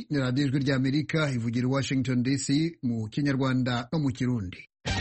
ni radiyo ijwi ry'Amerika ivugira i Washington DC mu Kinyarwanda no mu Kirundi.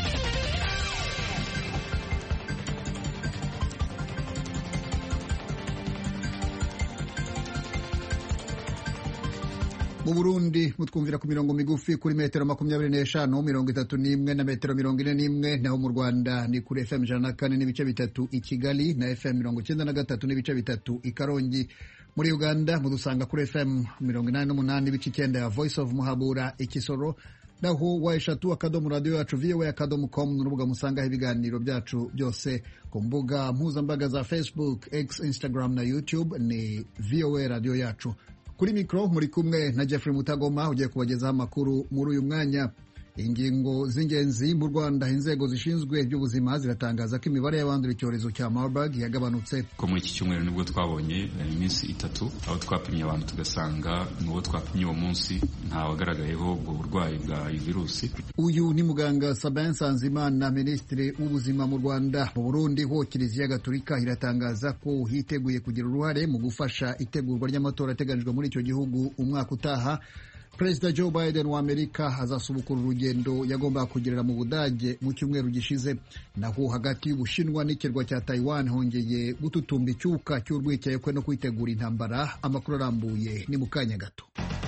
Mu Burundi mutwumvira ku mirongo migufi kuri metero 25, 31 na metero 41, naho mu Rwanda ni kuri FM 104 n'ibice bitatu i Kigali na FM 93 n'ibice bitatu i Karongi. Muri Uganda mudusanga kuri FM 88 n'ibice 9 ya Voice of Muhabura i Kisoro, naho wa akadomo radio yacu voa.com n'urubuga musangaho ibiganiro byacu byose ku mbuga mpuzambaga za Facebook, X, Instagram na YouTube ni VOA radio yacu. Kuri mikro muri kumwe na Jeffrey Mutagoma ugiye kubagezaho amakuru muri uyu mwanya. Ingingo z'ingenzi mu Rwanda, inzego zishinzwe by'ubuzima ziratangaza ko imibare y'abandura icyorezo cya Marburg yagabanutse. Ko muri iki cyumweru nibwo twabonye iminsi 3 aho twapimye abantu tugasanga n'uwo twapimye uwo munsi nta wagaragayeho ubwo burwayi bwa virusi. Uyu ni muganga Sabin Sanzimana, Minisitiri w'ubuzima mu Rwanda. Mu Burundi ho Kiliziya Gatolika iratangaza ko hiteguye kugira uruhare mu gufasha itegurwa ry'amatora ateganijwe muri icyo gihugu umwaka utaha. Perezida Joe Biden wa Amerika azasubukura urugendo yagomba kugirira mu Budage mu cyumweru gishize. Naho hagati y'Ubushinwa n'ikirwa cya Taiwan hongeye gututumba icyuka cy'urwikekwe no kwitegura intambara. Amakuru arambuye ni mu kanya gato.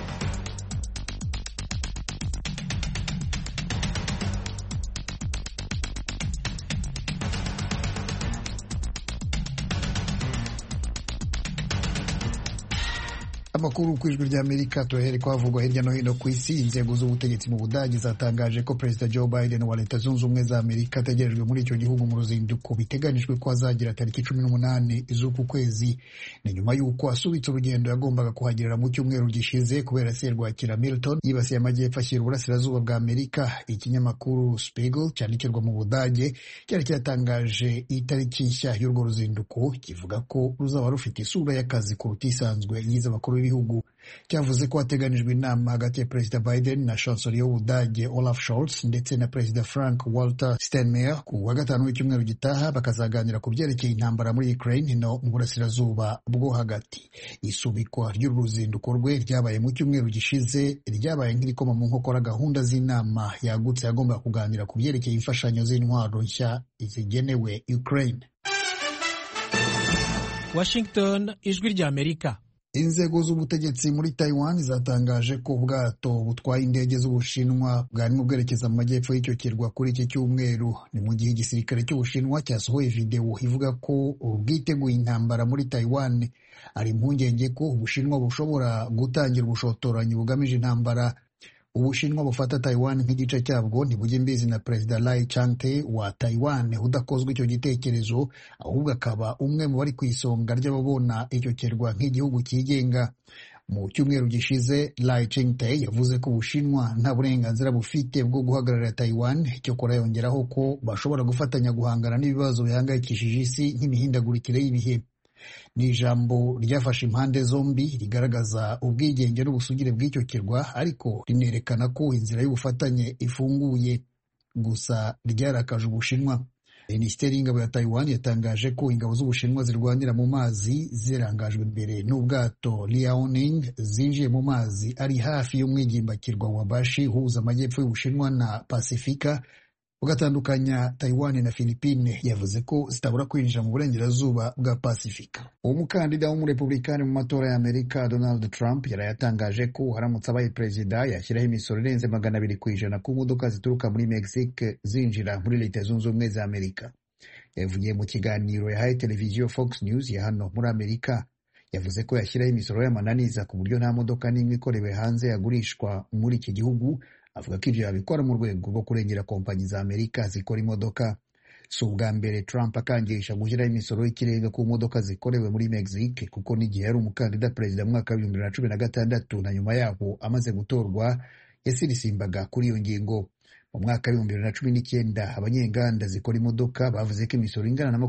Amakuru ku ijwi ry'Amerika tuhere kwavugwa hirya no hino ku isi. Inzego z'ubutegetsi mu Budage zatangaje ko Perezida Joe Biden wa Leta Zunze Ubumwe za Amerika ategerejwe muri icyo gihugu mu ruzinduko biteganijwe ko azagira tariki 18 z'uku kwezi. Ni nyuma y'uko asubitse urugendo yagombaga kuhagirira mu cyumweru gishize kubera serwakira Milton yibasiye amajyepfo ashyira uburasirazuba bwa Amerika. Ikinyamakuru Spiegel cyandikirwa mu Budage cyari cyatangaje itariki nshya y'urwo ruzinduko kivuga ko ruzaba rufite isura y'akazi kuruta isanzwe y'iz'abakuru b'ibihugu. Cyavuze ko hateganijwe inama hagati ya Perezida Biden na Chancelier w'Ubudage Olaf Scholz ndetse na Perezida Frank Walter Steinmeier ku wa gatanu w'icyumweru gitaha, bakazaganira ku byerekeye intambara muri Ukraine no mu burasirazuba bwo hagati. Isubikwa ry'uru ruzinduko rwe ryabaye mu cyumweru gishize, ryabaye nk'irikoma mu nkokora gahunda z'inama yagutse yagomba kuganira ku byerekeye imfashanyo z'intwaro nshya zigenewe Ukraine. Washington, ijwi ry'Amerika. Inzego z'ubutegetsi muri Taiwan zatangaje ko ubwato butwaye indege z'Ubushinwa bwarimo bwerekeza mu majyepfo y'icyo kirwa kuri iki cyumweru. Ni mu gihe igisirikare cy'Ubushinwa cyasohoye video ivuga ko bwiteguye intambara muri Taiwan. Ari impungenge ko Ubushinwa bushobora gutangira ubushotoranyi bugamije intambara. Ubushinwa bufata Taiwan nk'igice cyabwo ntibujye mbizi na Perezida Lai Ching-te wa Taiwan udakozwe icyo gitekerezo, ahubwo akaba umwe mu bari ku isonga ry'ababona icyo kirwa nk'igihugu cyigenga. Mu cyumweru gishize Lai Ching-te yavuze ko Ubushinwa nta burenganzira bufite bwo guhagararira Taiwan, cyokora yongeraho ko bashobora gufatanya guhangana n'ibibazo bihangayikishije isi nk'imihindagurikire y'ibihe. Ni ijambo ryafashe impande zombi rigaragaza ubwigenge n'ubusugire bw'icyo kirwa, ariko rinerekana ko inzira y'ubufatanye ifunguye. Gusa ryarakaje Ubushinwa. Minisiteri y'ingabo ya Taiwan yatangaje ko ingabo z'Ubushinwa zirwanira mu mazi zirangajwe imbere n'ubwato Liaoning zinjiye mu mazi ari hafi y'umwigimbakirwa wa Bashi uhuza amajyepfo y'Ubushinwa na Pasifika ugatandukanya Taiwan na Philippines. Yavuze ko zitabura kwinjira mu burengerazuba bwa Pasifika. Umukandida w'umurepublikani mu matora ya Amerika Donald Trump yarayatangaje ko haramutse abaye perezida yashyiraho imisoro irenze 200% ku modoka zituruka muri Mexique zinjira muri Leta Zunze Ubumwe za Amerika. Yavugiye mu kiganiro yahaye televiziyo Fox News ya hano muri Amerika. Yavuze ko yashyiraho imisoro y'amananiza ku buryo nta modoka n'imwe ikorewe hanze yagurishwa muri iki gihugu. Avuga ko ibyo yabikora mu rwego rwo kurengera kompanyi za Amerika zikora imodoka. Si ubwa mbere Trump akangisha gushyiraho imisoro y'ikirenga ku modoka zikorewe muri Mexique, kuko n'igihe yari umukandida perezida mu mwaka wa 2016 na nyuma yaho amaze gutorwa yasirisimbaga kuri iyo ngingo. Mu mwaka wa 2019 abanyenganda zikora imodoka bavuze ko imisoro ingana na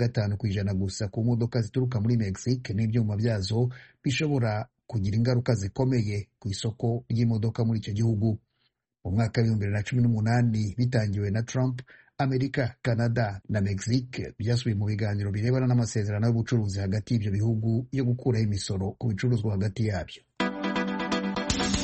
25% gusa ku modoka zituruka muri Mexique n'ibyuma byazo bishobora kugira ingaruka zikomeye ku isoko ry'imodoka muri icyo gihugu. Mu mwaka wa 2018 bitangiwe na Trump, Amerika, Canada na Mexique byasubiye mu biganiro birebana n'amasezerano y'ubucuruzi hagati y'ibyo bihugu yo gukuraho imisoro ku bicuruzwa hagati yabyo.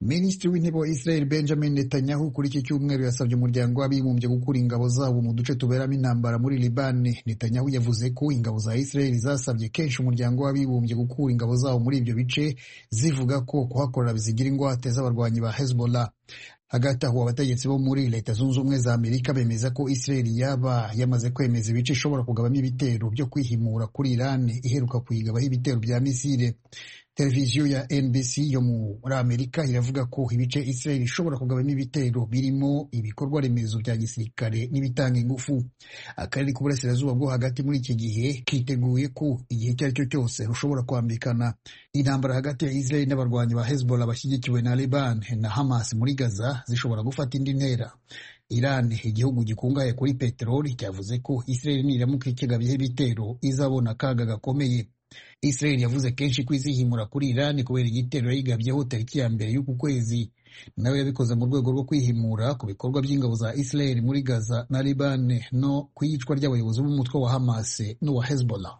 Minisitiri w'intebe wa Israel Benjamin Netanyahu kuri iki cyumweru yasabye umuryango w'abibumbye gukura ingabo zabo mu duce tuberamo intambara muri Libani. Netanyahu yavuze ko ingabo za Israel zasabye kenshi umuryango w'abibumbye gukura ingabo zabo muri ibyo bice, zivuga ko kuhakorera bizigira ingwate z'abarwanyi ba Hezbollah. Hagati aho abategetsi bo muri Leta Zunze Ubumwe za Amerika bemeza ko Israel yaba yamaze kwemeza ibice ishobora kugabamo ibitero byo kwihimura kuri Iran iheruka kuyigabaho ibitero bya misile. Televiziyo ya NBC yo muri Amerika iravuga ko ibice Israel ishobora kugabamo ibitero birimo ibikorwa remezo bya gisirikare n'ibitanga ingufu. Akarere k'uburasirazuba bwo hagati muri iki gihe kiteguye ko igihe icyo ari cyo cyose rushobora kwambikana. Intambara hagati ya Israel n'abarwanyi ba Hezbollah bashyigikiwe na Lebanon na Hamas muri Gaza zishobora gufata indi ntera. Iran, igihugu gikungahaye kuri peteroli, cyavuze ko Israel niramuka ikigabyeho ibitero izabona akaga gakomeye. Israel yavuze kenshi ko izihimura kuri Iran kubera igitero yayigabyeho tariki ya mbere y'uku kwezi. Nawe yabikoze mu rwego rwo kwihimura ku bikorwa by'ingabo za Israel muri Gaza na Liban no ku iyicwa ry'abayobozi b'umutwe wa Hamas n'uwa Hezbollah.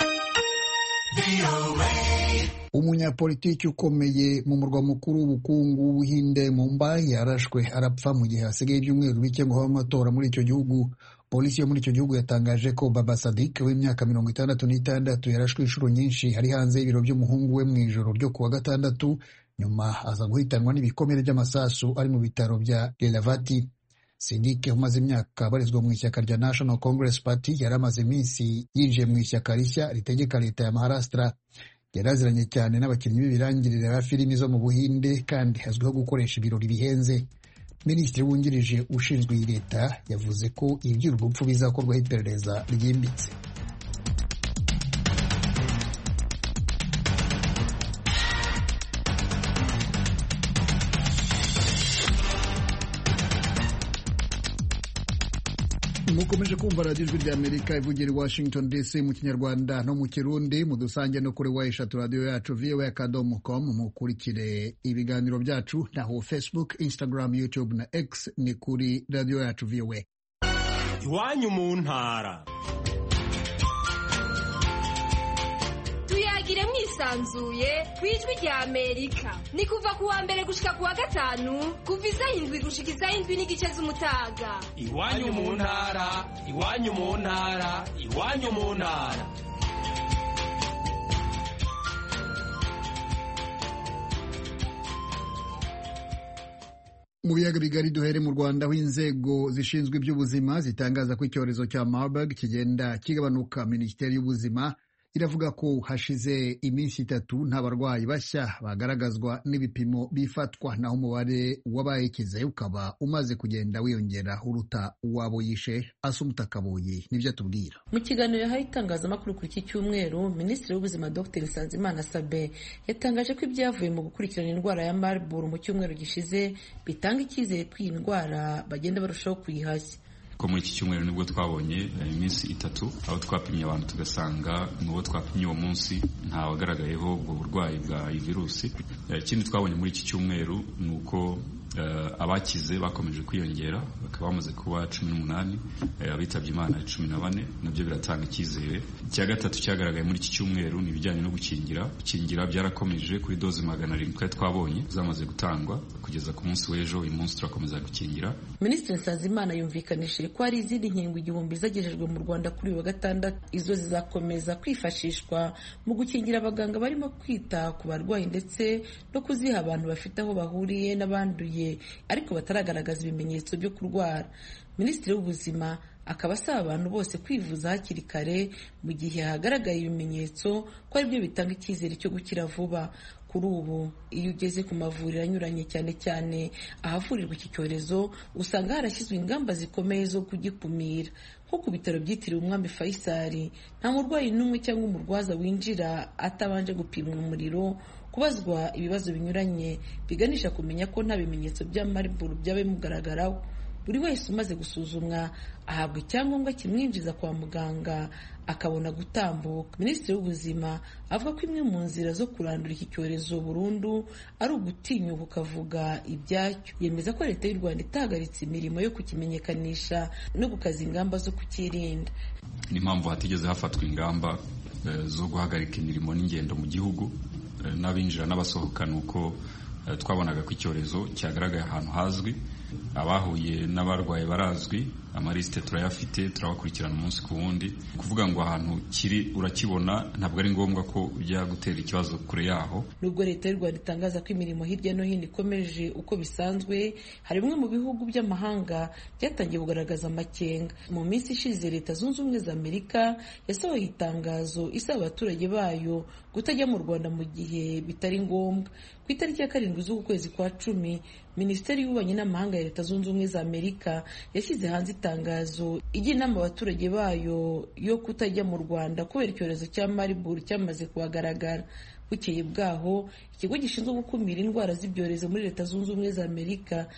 Umunyapolitiki ukomeye mu murwa mukuru w'ubukungu w'Ubuhinde Mumbai yarashwe arapfa mu gihe hasigaye ibyumweru bike ngo habe amatora muri icyo gihugu. Polisi yo muri icyo gihugu yatangaje ko Baba Sadiq w'imyaka 66 yarashwe inshuro nyinshi ari hanze y'ibiro by'umuhungu we mu ijoro ryo kuwa gatandatu, nyuma aza guhitanwa n'ibikomere by'amasasu ari mu bitaro bya Lelavati. Sadiq umaze imyaka abarizwa mu ishyaka rya National Congress Party yari amaze iminsi yinjiye mu ishyaka rishya ritegeka leta ya Maharashtra. Yaraziranye cyane n'abakinnyi b'ibirangirire ba filimi zo mu Buhinde kandi azwiho gukoresha ibirori bihenze. Minisitiri wungirije ushinzwe iyi leta yavuze ko iby'urupfu bizakorwaho iperereza ryimbitse. Mukomeje kumva radiyo ijwi rya Amerika ivugira i Washington DC mu Kinyarwanda no mu Kirundi. Mudusange no kuri wayeshatu radiyo yacu voa.com. mukurikire ibiganiro byacu naho Facebook, Instagram, YouTube na X ni kuri radiyo yacu VOA. Iwanyu mu ntara. Tuyagire mwisanzuye kwijwi rya Amerika. Ni kuva kuwa mbere gushika kuwa gatanu, kuva 7 gushika 7 n'igice z'umutaga. Iwanyu mu ntara, iwanyu mu ntara, iwanyu mu ntara. Mu biyaga bigari duhere mu Rwanda, aho inzego zishinzwe iby'ubuzima zitangaza ko icyorezo cya Marburg kigenda kigabanuka. Minisiteri y'Ubuzima iravuga ko hashize iminsi 3 nta barwayi bashya bagaragazwa n'ibipimo bifatwa, naho umubare w'abayikize ukaba umaze kugenda wiyongera uruta uwabo yishe. Asumta Kaboyi nibyo atubwira. Mu kiganiro yahaye itangazamakuru kuri iki cyumweru, Minisitiri w'Ubuzima Dr Nsanzimana Sabin yatangaje ko ibyavuye mu gukurikirana indwara ya Marburg mu cyumweru gishize bitanga icyizere ko iyi ndwara bagenda barushaho kuyihashya. Ko muri iki cyumweru nibwo twabonye iminsi 3 aho twapimye abantu tugasanga n'uwo twapimye uwo munsi nta wagaragayeho ubwo burwayi bwa virusi. Ikindi twabonye muri iki cyumweru ni uko abakize bakomeje kwiyongera, bakaba bamaze kuba 18, abitabye Imana 14, nabyo biratanga icyizere. Icya gatatu cyagaragaye muri iki cyumweru ni ibijyanye no gukingira byarakomeje kuri doze 700 twabonye zamaze gutangwa kugeza ku munsi w'ejo. Uyu munsi turakomeza gukingira. Minisitiri Nsanzimana yumvikanishije ko hari izindi nkingo 1000 zagejejwe mu Rwanda kuri wa gatandatu. Izo zizakomeza kwifashishwa mu gukingira abaganga barimo kwita ku barwayi ndetse no kuziha abantu bafite aho bahuriye n'abanduye ariko bataragaragaza ibimenyetso byo kurwara. Minisitiri w'Ubuzima akaba asaba abantu bose kwivuza hakiri kare mu gihe hagaragaye ibimenyetso ko ari byo bitanga icyizere cyo gukira vuba. Kuri ubu iyo ugeze ku mavuriro anyuranye cyane cyane ahavurirwa iki cyorezo, usanga harashyizwe ingamba zikomeye zo kugikumira. Nko ku bitaro byitiriwe Umwami Faisal, nta murwayi n'umwe cyangwa umurwaza winjira atabanje gupimwa umuriro, kubazwa ibibazo binyuranye biganisha kumenya ko nta bimenyetso bya Marburg byabe mugaragaraho. Buri wese umaze gusuzumwa ahabwa icyangombwa kimwinjiza kwa muganga akabona gutambuka. Minisitiri w'Ubuzima avuga ko imwe mu nzira zo kurandura iki cyorezo burundu ari ugutinyuka ukavuga ibyacyo. Yemeza ko leta y'u Rwanda itahagaritse imirimo yo kukimenyekanisha no gukaza ingamba zo kukirinda. Ni mpamvu hatigeze hafatwa ingamba zo guhagarika imirimo n'ingendo mu gihugu n'abinjira n'abasohoka, nuko twabonaga ko icyorezo cyagaragaye ahantu hazwi, abahuye n'abarwaye barazwi, amarisite turayafite, turabakurikirana umunsi ku wundi. Kuvuga ngo ahantu kiri urakibona, ntabwo ari ngombwa ko ujya gutera ikibazo kure yaho. Nubwo leta y'u Rwanda itangaza ko imirimo hirya no hino ikomeje uko bisanzwe, hari bimwe mu bihugu by'amahanga byatangiye kugaragaza amakenga. Mu minsi ishize Leta Zunze Ubumwe za Amerika yasohoye itangazo isaba abaturage bayo kutajya mu Rwanda mu gihe bitari ngombwa. Ku itariki ya 7 z'ukwezi kwa 10, Minisiteri y'Ububanyi n'Amahanga ya Leta Zunze Ubumwe za Amerika yashyize hanze itangazo igira inama abaturage bayo yo kutajya mu Rwanda kubera icyorezo cya Marburg cyamaze kuhagaragara. Bukeye bwaho, ikigo gishinzwe gukumira indwara z'ibyorezo muri Leta Zunze Ubumwe za Amerika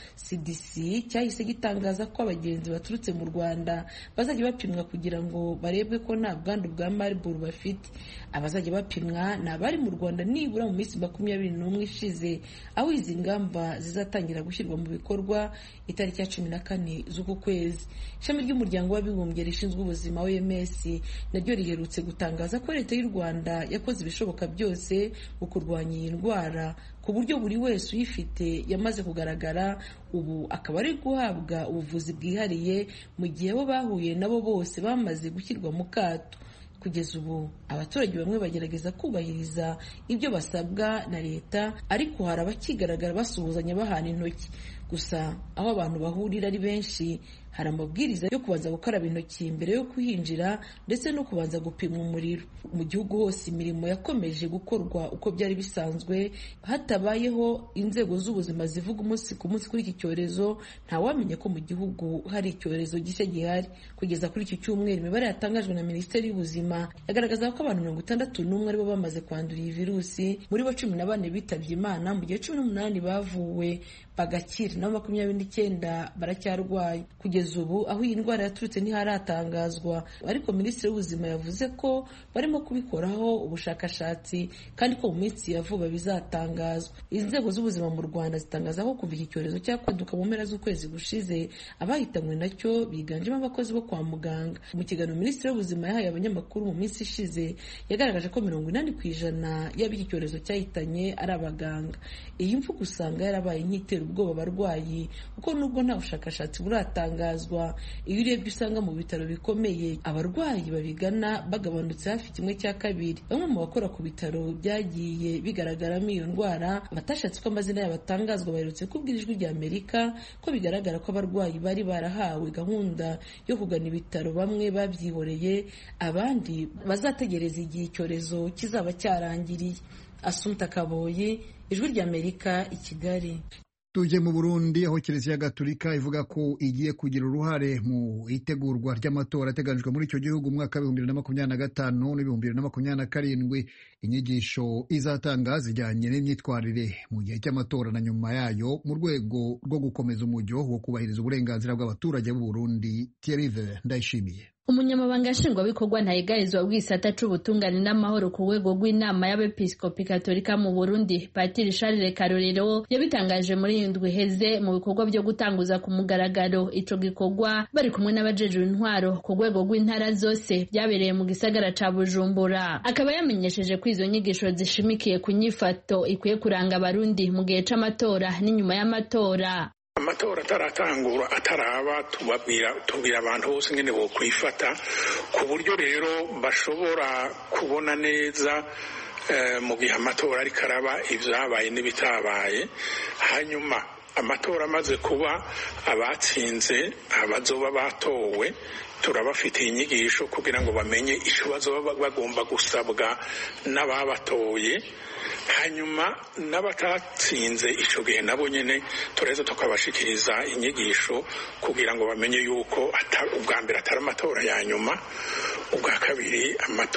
CDC cyahise gitangaza ko abagenzi baturutse mu Rwanda bazajya bapimwa kugira ngo barebwe ko nta bwandu bwa Marburg bafite. Abazajya bapimwa ni abari mu Rwanda nibura mu minsi 21 ishize, aho izi ngamba zizatangira gushyirwa mu bikorwa itariki ya 14 z'uku kwezi. Ishami ry'umuryango w'abibumbye rishinzwe ubuzima OMS naryo riherutse gutangaza ko Leta y'u Rwanda yakoze ibishoboka byose mu kurwanya iyi ndwara ku buryo buri wese uyifite yamaze kugaragara, ubu akaba ari guhabwa ubuvuzi bwihariye mu gihe bo bahuye nabo bose bamaze gushyirwa mu kato. Kugeza ubu abaturage bamwe bagerageza kubahiriza ibyo basabwa na leta, ariko hari abakigaragara basuhuzanya bahana intoki. Gusa aho abantu bahurira ari benshi, hari amabwiriza yo kubanza gukaraba intoki mbere yo kuhinjira ndetse no kubanza gupima umuriro. Mu gihugu hose imirimo yakomeje gukorwa uko byari bisanzwe, hatabayeho inzego z'ubuzima zivuga umunsi ku munsi kuri iki cyorezo. Ntawamenye ko mu gihugu hari icyorezo gishya gihari. Kugeza kuri iki cyumweru, imibare yatangajwe na Minisiteri y'Ubuzima yagaragaza ko abantu 61 aribo bamaze kwandura iyi virusi, muri bo 14 bitabye Imana, mu gihe 18 bavuwe bagakira, na 29 baracyarwaye. Kugeza ubu aho iyi ndwara yaturutse ntiharatangazwa, ariko Minisitiri w'Ubuzima yavuze ko barimo kubikoraho ubushakashatsi kandi ko mu minsi ya vuba bizatangazwa. Inzego z'ubuzima mu Rwanda zitangaza ko kuva iki cyorezo cyakwaduka mu mpera z'ukwezi gushize, abahitanywe nacyo biganjemo abakozi bo kwa muganga. Mu kiganiro Minisitiri w'Ubuzima yahaye abanyamakuru mu minsi ishize, yagaragaje ko 80% y'ab'iki cyorezo cyahitanye ari abaganga. Iyi mvugo usanga yarabaye nk'itera ubwoba abarwayi, kuko nubwo nta bushakashatsi buratangazwa, iyo urebye usanga mu bitaro bikomeye abarwayi babigana bagabanutse hafi 1/2. Bamwe mu bakora ku bitaro byagiye bigaragaramo iyo ndwara batashatse ko amazina yabo atangazwa baherutse kubwira Ijwi rya Amerika ko bigaragara ko abarwayi bari barahawe gahunda yo kugana ibitaro, bamwe babyihoreye, abandi bazategereza igihe icyorezo kizaba cyarangiriye. Assumpta Kaboyi, Ijwi rya Amerika, i Kigali. Tujye mu Burundi, aho Kiliziya Gatolika ivuga ko igiye kugira uruhare mu itegurwa ry'amatora ateganijwe muri icyo gihugu mu mwaka wa 2025 n'2027. Inyigisho izatanga zijyanye n'imyitwarire mu gihe cy'amatora na nyuma yayo, mu rwego rwo gukomeza umujyo wo kubahiriza uburenganzira bw'abaturage b'u Burundi. Thierry Ndayishimiye, umunyamabanga nshingwabikorwa ntayigarizwa bw'isata c'ubutungane n'amahoro ku rwego rw'inama y'abepiskopi katolika mu Burundi, Patiri Charles Karorero, yabitangaje muri iyi ndwi iheze mu bikorwa byo gutanguza ku mugaragaro ico gikorwa bari kumwe n'abajejwe intwaro ku rwego rw'intara zose byabereye mu gisagara ca Bujumbura. Akaba yamenyesheje ko izo nyigisho zishimikiye ku nyifato ikwiye kuranga abarundi mu gihe c'amatora n'inyuma y'amatora. Amatora ataratangura ataraba tubwira abantu bose ngene bo kwifata, ku buryo rero bashobora kubona neza mu gihe amatora ariko araba ivyabaye n'ibitabaye. Hanyuma amatora amaze kuba, abatsinze abazoba batowe turabafitiye inyigisho kugira ngo bamenye ico bazoba bagomba gusabwa n'ababatoye. Hanyuma n'abatatsinze ico gihe nabo nyene tureza tukabashikiriza inyigisho kugira ngo bamenye yuko ubwa mbere atari amatora ya nyuma, ubwa kabiri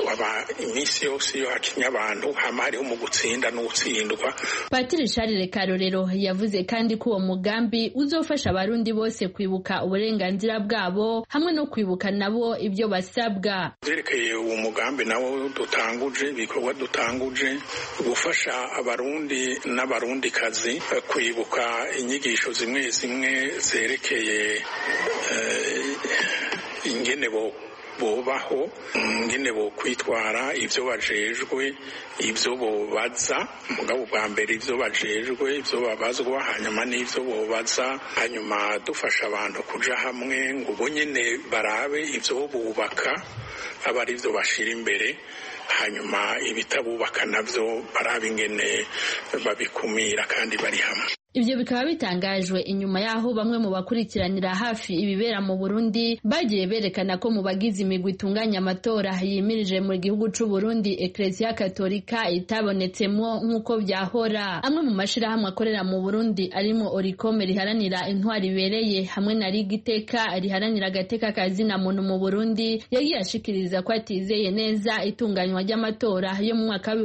iminsi yose iyo hakinya abantu hama hariho mu gutsinda n'utsindwa. Patiri Charles Karorero yavuze kandi ko uwo mugambi uzofasha abarundi bose kwibuka uburenganzira bwabo hamwe no kwibuka nabo ibyo basabwa. Vyerekeye uwo mugambi nawo dutanguje, ibikorwa dutanguje gufasha abarundi n'abarundikazi kwibuka inyigisho zimwe zimwe zerekeye ingene bo bobaho, ngene bo kwitwara, ivyo bajejwe, ivyo bobaza, mugabo bwa mbere ivyo bajejwe, ivyo babazwa, hanyuma n'ivyo bobaza, hanyuma dufasha abantu kuja hamwe ngo bo nyene barabe ivyo bubaka aba ari vyo bashira imbere, hanyuma ibitabubaka navyo barabe ingene babikumira kandi bari hamwe. Ivyo bikaba bitangajwe inyuma yaho bamwe mu bakurikiranira hafi ibibera mu Burundi bagiye berekana ko mu bagize imigwi itunganya amatora yimirije mu gihugu c'u Burundi Ecclesia Katolika itabonetsemwo nk'uko vyahora. Amwe mu mashirahamwe akorera mu Burundi arimo Orikome riharanira intwari ibereye hamwe na Rigiteka riharanira agateka kazina muntu mu Burundi yagiye ashikiriza ko atizeye neza itunganywa ry'amatora yo mu mwaka wa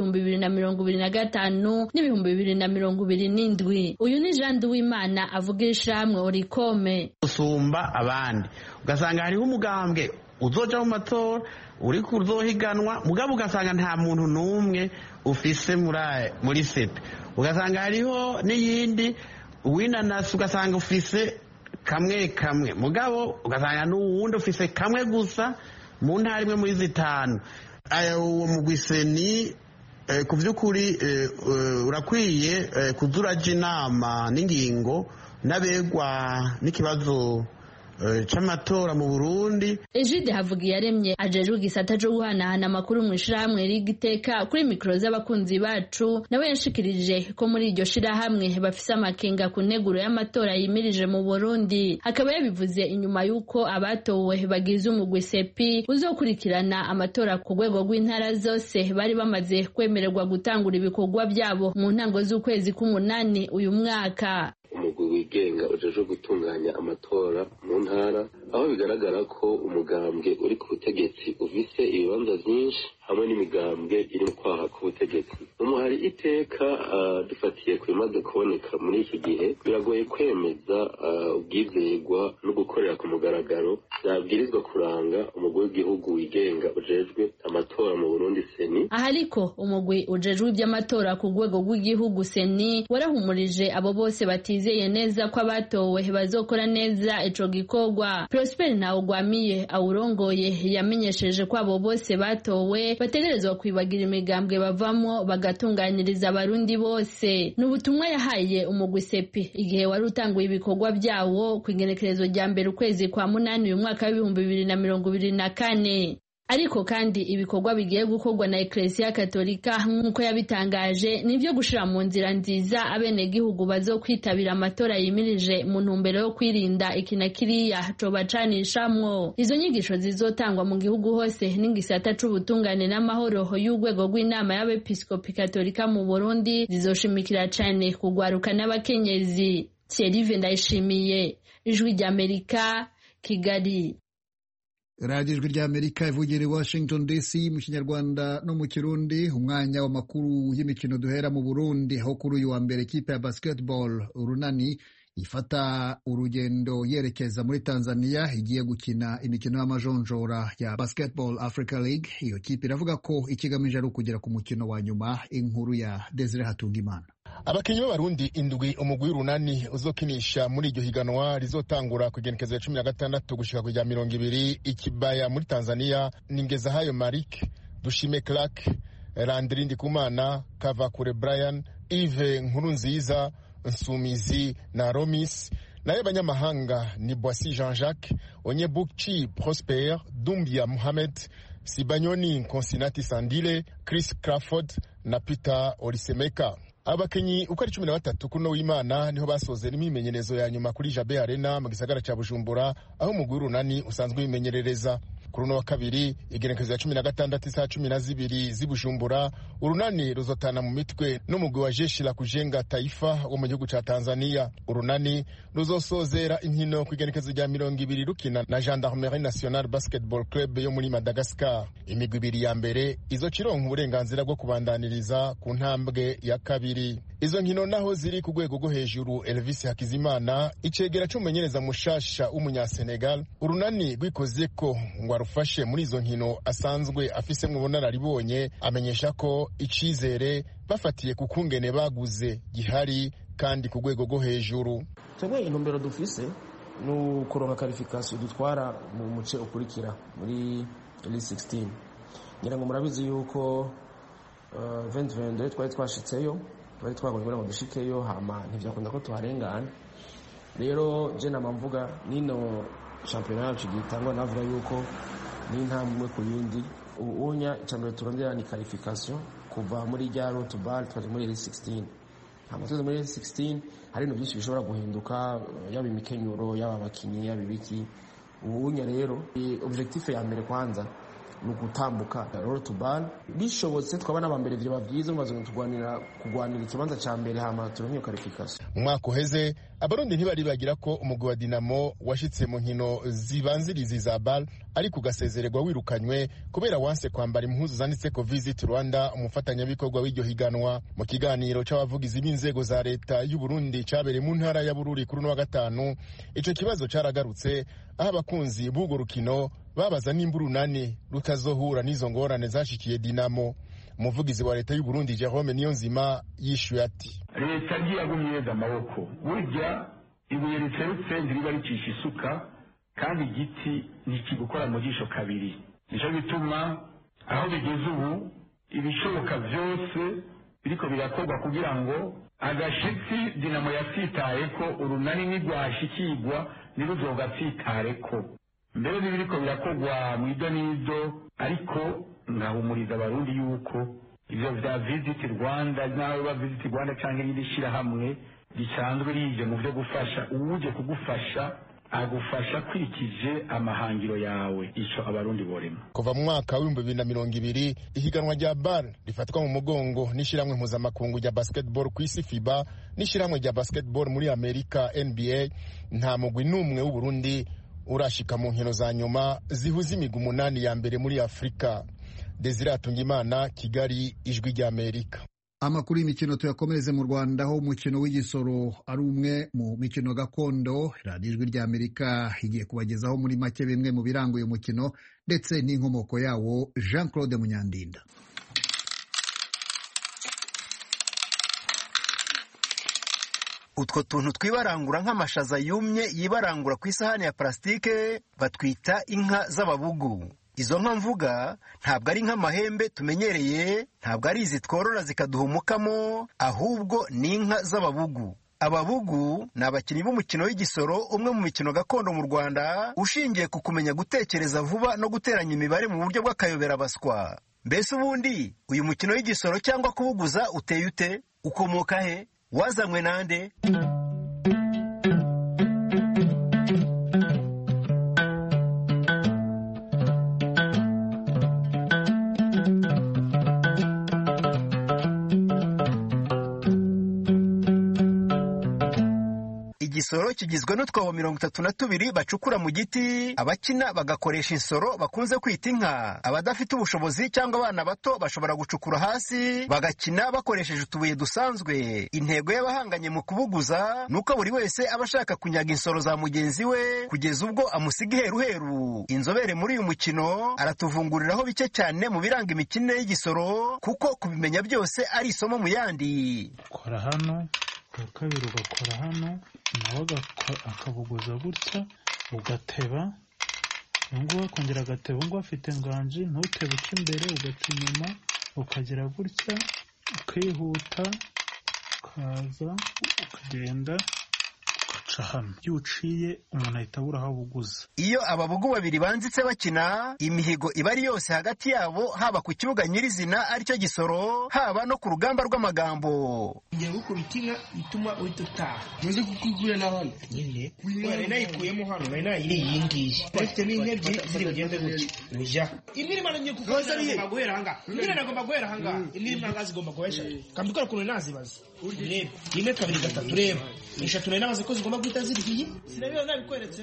2025 n'2027. Ni Jean Duwimana avugisha hamwe Orikome usumba abandi ugasanga hariho umugambwe uzoja mu matora uri kuzohiganwa mugabo ugasanga nta muntu numwe ufise muri sepe, ugasanga hariho n'iyindi winanasi ugasanga ufise kamwe mugabo ugasanga n'uwundi ufise kamwe gusa mu ntara imwe muri zitanu. Uwo mugwiseni ku by'ukuri urakwiye kuzuraja inama n'ingingo n'abegwa n'ikibazo c'amatora mu Burundi. Ejide Havugiyaremye ajejwe igisata cyo guhanahana amakuru mu ishirahamwe Rigiteka kuri mikro z'abakunzi bacu nawe yashikirije ko muri iryo shirahamwe bafise amakenga ku neguro y'amatora yimirije mu Burundi. Akaba yabivuze inyuma yuko abatowe bagize umugwi sepi uzokurikirana amatora ku rwego rw'intara zose bari bamaze kwemererwa gutangura ibikorwa byabo mu ntango z'ukwezi k'umunani uyu mwaka. Umugwi wigenga ujejwe gutunganya amatora mu ntara, aho bigaragara ko umugambwe uri ku butegetsi ufise ibibanza vyinshi hamwe n'imigambwe iri mu kwaha ku butegetsi. Umuhari iteka dufatiye ku bimaze kuboneka muri iki gihe biragoye kwemeza ubwizerwa no gukorera ku mugaragaro byabwirizwa kuranga umugwi w'igihugu wigenga ujejwe amatora mu Burundi seni. Aha ariko umugwi ujejwe iby'amatora ku rwego rw'igihugu seni warahumurije abo bose batizeye neza ko abatowe bazokora neza ico gikorwa. Prosper Ntawugwamiye awurongoye yamenyesheje ko abo bose batowe bategerezwa kwibagira imigambwe bavamo bagatunganiriza abarundi bose. N'ubutumwa yahaye umugwi sepi igihe wari utanguye ibikorwa byawo ku igenekerezo rya mbere ukwezi kwa munani uyu mwaka wa 2024. Ariko kandi ibikorwa bigiye gukorwa na Ecclesia Katolika nk'uko yabitangaje nivyo gushira mu nzira nziza abenegihugu bazokwitabira amatora yimirije mu ntumbero yo kwirinda ikina kiriya cobacanishamwo. Izo nyigisho zizotangwa mu gihugu hose n'ingisata c'ubutungane n'amahoro y'urwego rw'inama y'abepiskopi Katolika mu Burundi zizoshimikira cane kugwaruka n'abakenyezi. Thierry Ndayishimiye, Ijwi ry'Amerika, Kigali. Radio Ijwi ry'Amerika ivugira i Washington DC mu Kinyarwanda no mu Kirundi. Umwanya w'amakuru y'imikino duhera mu Burundi, aho kuri uyu wa mbere ikipe ya basketball Urunani ifata urugendo yerekeza muri Tanzania igiye gukina imikino y'amajonjora ya Basketball Africa League. Iyo kipe iravuga ko ikigamije ari ukugera ku mukino wa nyuma. Inkuru ya Desire Hatungimana. Abakinyi b'Abarundi indwi umugwi Urunani uzokinisha muri iryo higanwa rizotangura ku igenekerezo ya 16 gushika ku rya 20 ikibaya muri Tanzania. Ningeza hayo Marik, Dushime Clark, Landry Ndikumana, Kavakure Brian, Yves Nkurunziza, Nsumizi na Romis. Naye banyamahanga ni Boissy Jean-Jacques, Onyebukchi Prosper, Dumbia Mohamed, Sibanyoni Konsinati Sandile, Chris Crawford na Peter Olisemeka. Abakinyi uko ari 13 kuno w'Imana niho basoze n'imimenyerezo ya nyuma kuri Jabe Arena mu gisagara ca Bujumbura, aho umugwi Urunani usanzwe bimenyerereza. Kuri no wa kabiri igenekerezo ya 16 saa 12 z'Ibujumbura, Urunani ruzotana mu mitwe n'umugwi wa Jeshi la Kujenga Taifa wo mu gihugu ca Tanzania. Urunani ruzosozera inkino ku igenekerezo rya 20 rukina na Gendarmerie Nationale Basketball Club yo muri Madagascar. Imigwi ibiri ya mbere izocironka uburenganzira bwo kubandaniriza ku ntambwe ya kabiri. Izo nkino naho ziri ku rwego rwo hejuru. Elvis Hakizimana, icegera c'umumenyereza mushasha w'umunyasenegal, Urunani rwikoze ko ngo arufashe muri izo nkino asanzwe afise mu bunararibonye, amenyesha ko icizere bafatiye ku kungene baguze gihari kandi ku rwego rwo hejuru. Twebwe intumbero dufise n'ukuronka qualification dutwara mu muce ukurikira muri Elite 16. ngira ngo murabizi yuko 2022 twari twashitseyo twari twagomba ngo dushikeyo hama ntivyakunda ko tuharengana. Rero je namamvuga nino championnat yacu gitangwa navuga yuko ni intambwe ku yindi. Ubunya icambere turondera ni qualification kuva muri rya road to bar twaje muri Elite 16. hama tuze muri Elite 16 hari no byinshi bishobora guhinduka, yaba imikenyuro yaba abakinyi yaba ibiki. Ubunya rero objectif ya mbere kwanza nugutambuka road to bar, bishobotse twaba n'abambere vyo bavyize maze kugwanira ikibanza ca mbere hama turonye qualification. Mu mwaka uheze abarundi ntibari bagira ko umugwi wa Dinamo washitse mu nkino zibanzirizi za BAL ariko ugasezererwa wirukanywe kubera wanse kwambara impuzu zanditseko Visit Rwanda, umufatanyabikorwa w'iryo higanwa. Mu kiganiro c'abavugizi b'inzego za leta y'u Burundi cabereye mu ntara ya Bururi kuri no wa gatanu, ico kibazo caragarutse aho abakunzi b'urwo rukino babaza nimba urunani rutazohura n'izo ngorane zashikiye Dinamo. Umuvugizi wa leta y'u Burundi Jerome Niyonzima yishuye ati: leta ntiyagumyeza amaboko, burya ibuye riteretse ntiriba ricisha isuka, kandi igiti ntikigukora mu jisho kabiri. Nico bituma aho bigeze ubu ibishoboka vyose biriko birakorwa kugira ngo agashitsi Dinamo yasitayeko urunani nigwashikirwa niruzogatsitareko. Mbere n'ibiriko birakorwa mu idonido, ariko nkahumuriza abarundi yuko ivyo vya Visit Rwanda nawe ba Visit Rwanda canke irindi shirahamwe risanzwe rije mu vyo gufasha uwuje kugufasha agufasha kwikije amahangiro yawe, ico abarundi borema. Kuva mu mwaka wa 2020 ihiganwa rya BAL rifatwa mu mugongo n'ishiramwe mpuzamakungu rya basketball kw'isi FIBA n'ishiramwe rya basketball muri Amerika NBA, nta mugwi n'umwe w'u Burundi urashika mu nkino za nyuma zihuza imigwi 8 ya mbere muri Afrika. Desire Atungimana, Kigali, Ijwi rya Amerika. Amakuru y'imikino tuyakomereze mu Rwanda, aho umukino w'igisoro ari umwe mu mikino gakondo. Radio Ijwi rya Amerika igiye kubagezaho muri make bimwe mu biranga uyu mukino ndetse n'inkomoko yawo. Jean Claude Munyandinda. Utwo tuntu twibarangura nk'amashaza yumye yibarangura ku isahani ya plastike batwita inka z'ababugu. Izo nka mvuga ntabwo ari nk'amahembe tumenyereye, ntabwo ari izi tworora zikaduhumukamo, ahubwo ni inka z'ababugu. Ababugu ni abakinnyi b'umukino w'igisoro, umwe mu mikino gakondo mu Rwanda ushingiye ku kumenya gutekereza vuba no guteranya imibare mu buryo bw'akayoberabaswa. Mbese ubundi uyu mukino w'igisoro cyangwa kubuguza uteye ute? Ukomoka he? Wazanywe nande? Igisoro kigizwe n'utwobo 32 bacukura mu giti, abakina bagakoresha insoro bakunze kwita inka. Abadafite ubushobozi cyangwa abana bato bashobora gucukura hasi bagakina bakoresheje utubuye dusanzwe. Intego y'abahanganye mu kubuguza nuko buri wese aba ashaka kunyaga insoro za mugenzi we kugeza ubwo amusiga iheruheru. Inzobere muri uyu mukino aratuvunguriraho bike cyane mu biranga imikinire y'igisoro, kuko kubimenya byose ari isomo mu yandi. Kora hano, kabiri ugakora hano, nawe akabuguza gutya ugateba, ngo kongera agateba, ngo afite nganji ntutebe uca imbere ugaca inyuma ukagera gutya ukihuta ukaza ukagenda ugaca hano. Iyo uciye umuntu ahita abura aho abuguza. Iyo ababugu babiri banzitse bakina, imihigo iba ari yose hagati yabo, haba ku kibuga nyirizina aricyo gisoro, haba no ku rugamba rw'amagambo. Ngiye gukubita inka ituma uhita utaha. Muze kukugura na hano nyine wari nayikuyemo hano, nari nayiriye iyi ngiyi. Ufite n'inka ebyiri ziri bugende gutya uja imirima ngiye kukoza guhera hanga, imirima nagomba guhera hanga, imirima ngazi igomba guhesha kambikora kuno nazibaza. Urebe ine kabiri gatatu, reba eshatu nari nabaze ko zigomba guhita ziriye, sinabiyo nabikweretse.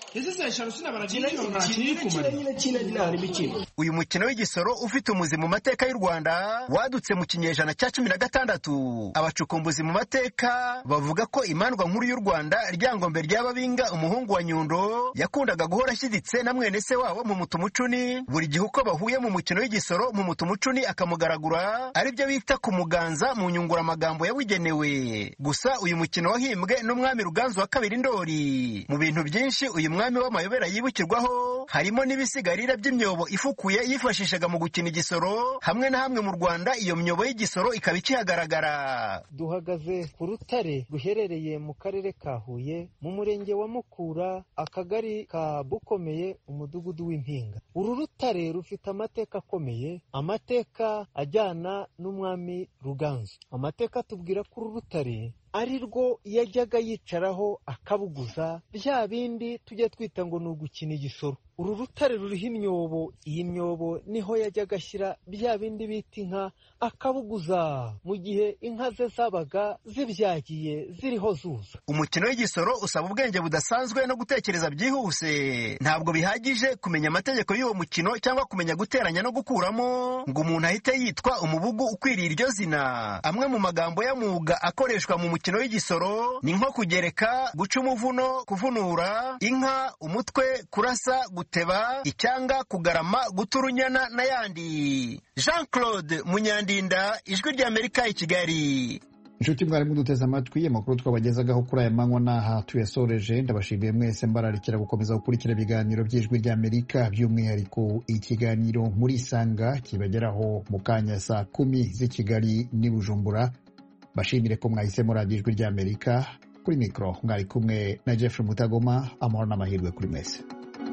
Uyu mukino w'igisoro ufite umuzi mu mateka y'u Rwanda wadutse mu kinyejana cya 16. Abacukumbuzi mu mateka bavuga ko imandwa nkuru y'u Rwanda Ryangombe ry'Ababinga, umuhungu wa Nyundo, yakundaga guhora ashyiditse na mwene se wabo mu Mutumucuni. Buri gihe uko bahuye mu mukino w'igisoro, mu Mutumucuni akamugaragura, aribyo bita kumuganza mu nyunguramagambo ya yabugenewe. Gusa uyu mukino wahimbwe n'umwami Ruganzu wa kabiri Ndoli. Mu bintu byinshi uyu mwami w'amayobera yibukirwaho harimo n'ibisigarira by'imyobo ifukuye yifashishaga mu gukina igisoro, hamwe na hamwe mu Rwanda iyo myobo y'igisoro ikaba ikihagaragara. Duhagaze ku rutare ruherereye mu karere ka Huye, mu murenge wa Mukura, akagari ka Bukomeye, umudugudu w'Impinga. Uru rutare rufite amateka akomeye, amateka ajyana n'umwami Ruganzu. Amateka atubwira ko uru rutare ari rwo yajyaga yicaraho akabuguza bya bindi tujya twita ngo ni ugukina igisoro. Uru rutare ruriho imyobo, iyi myobo niho yajyaga ashyira bya bindi bita inka akabuguza mu gihe inka ze zabaga zibyagiye ziriho zuza. Umukino w'igisoro usaba ubwenge budasanzwe no gutekereza byihuse. Ntabwo bihagije kumenya amategeko y'uwo mukino cyangwa kumenya guteranya no gukuramo ngo umuntu ahite yitwa umubugu ukwiriye iryo zina. Amwe mu magambo y'amuga akoreshwa mu mukino w'igisoro ni nko kugereka, guca umuvuno, kuvunura inka, umutwe, kurasa, guteba, icyanga, kugarama, guta urunyana n'ayandi. Jean-Claude Munyandinda, Ijwi ry'Amerika i Kigali. Inshuti mwari muduteze amatwi, amakuru twabagezagaho kuri aya manywa n'aha tuyasoreje. Ndabashimiye mwese, mbararikira gukomeza gukurikira ibiganiro by'Ijwi ry'Amerika, by'umwihariko ikiganiro muri Isanga kibageraho mu kanya saa 10 z'i Kigali n'i Bujumbura. Bashimire ko mwahisemo radiyo Ijwi ry'Amerika. Kuri mikoro mwari kumwe na Jeffrey Mutagoma. Amahoro n'amahirwe kuri mwese.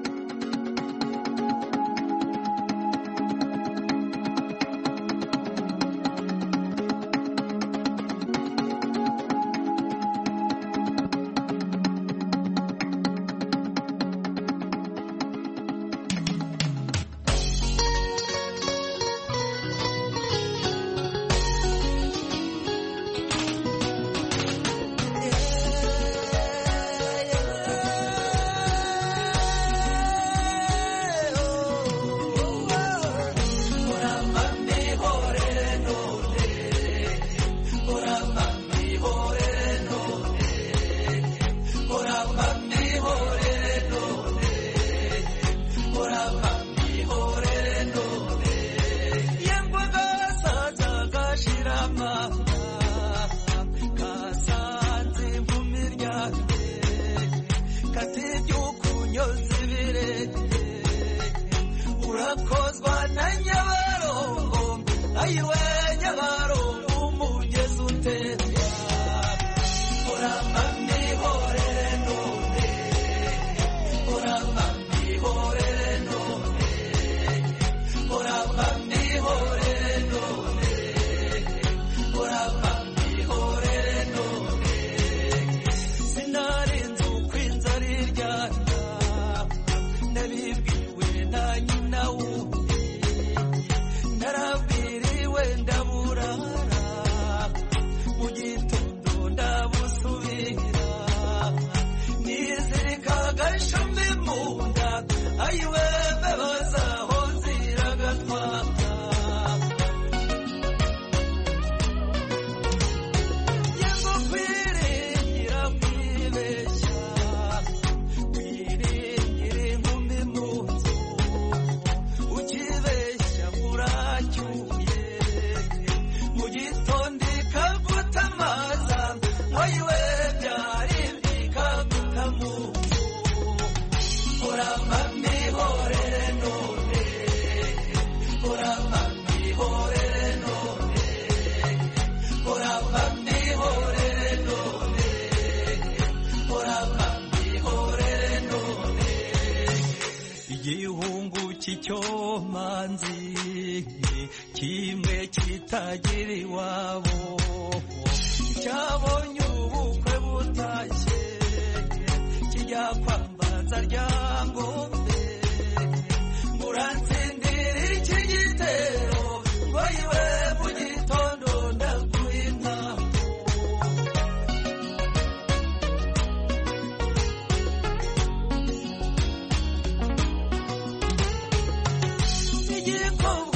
Kimwe kitagira iwabo cyabonye ubukwe butashye kijya kwambaza ryangombe muransindira iki gitero ngo iwe mu gitondo ndaguhina igikoma